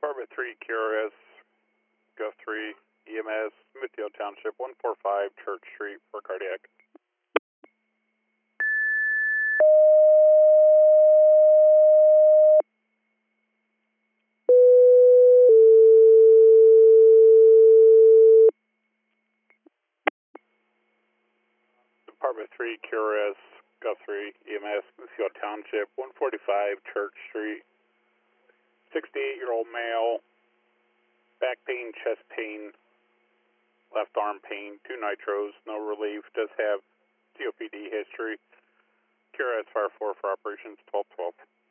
Department 3, QRS, Guthrie, EMS, Smithfield Township, 145 Church Street for cardiac. Department 3, QRS, Guthrie, EMS, Smithfield Township, 145 Church Street. 68-year-old male, back pain, chest pain, left arm pain, 2 nitros, no relief, does have COPD history. QRS Fire 4 for operations 1212.